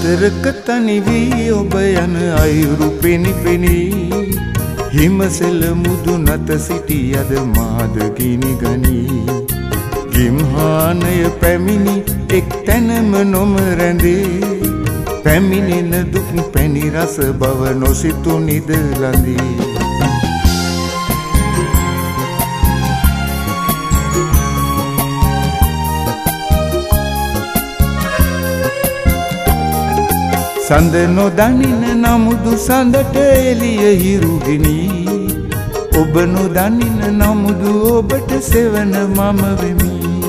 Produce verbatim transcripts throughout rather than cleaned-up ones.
කතරක තනි වී ඔබ යන අයුරු පෙනි පෙනි හිමසෙල මුදු නැත සිටි අද මාද ගිනි ගනි ගිම්හානය පැමිණි එක් තැනම නොම රැඳේ පැමිණෙන දුක් පැණි රස බව නොසිතු නිදලඳී සඳ නොදනින නමුදු සඳට එළිය හිරුගිනි ඔබ නොදනින නමුදු ඔබට සෙවන මම වෙමි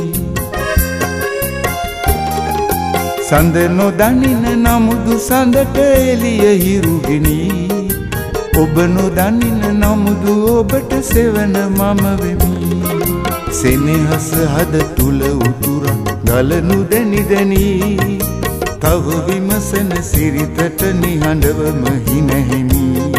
සඳ නොදනින නමුදු සඳට එළිය හිරුගිනි ඔබ නොදනින නමුදු ඔබට සෙවන මම වෙමි සෙනෙහස හද තුල උතුරා ගලනු දැනි දැනි තව විමසන සිරිතට නිහඬවම හිනැහිමි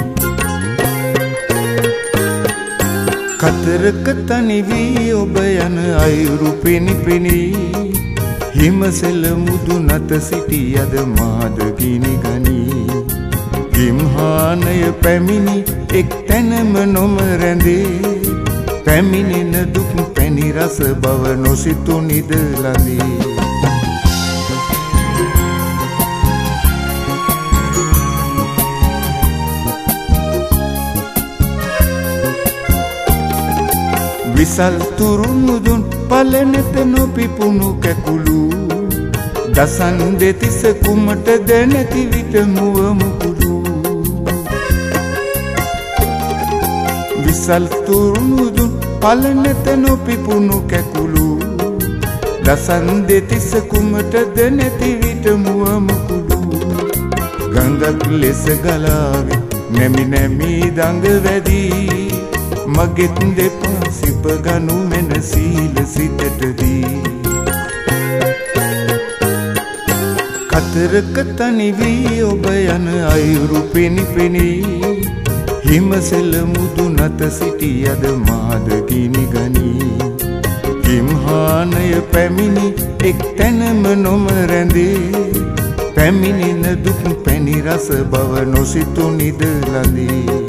කතරක තනි වී ඔබ යන අයුරු පෙනි පෙනි හිමසෙල මුදු නැත සිටි අද මාද ගිනි ගනි ගිම්හානය පැමිණි එක් තැනම නොම රැඳේ පැමිණෙන දුක් පැණි රස බව නොසිතු නිදලඳී විසල් තුරුමුදුන් පලනෙත නොපිපුණු කැකුළු දසන් දෙතිස කුමට දැනැති විට මුව මුකුළු විසල් තුරුමුදුන් පලනෙත නොපිපුණු කැකුළු දසන් දෙතිස කුමට දැනැති විට මුව මුකුළු ගඟක් ලෙස ගලාවේ නැමි නැමි දඟ වැදී මගෙත් දෙපා සිප ගනු මෙන සීල සිතටදී කතරක තනි වී ඔබ යන අයුරු පෙනි පෙනි හිමසෙල මුදු නැත සිටි අද මාද ගිනි ගනි ගිම්හානය පැමිණි එක් තැනම නොම රැඳේ පැමිණෙන දුක් පැණි රස බව නොසිතු නිදලඳී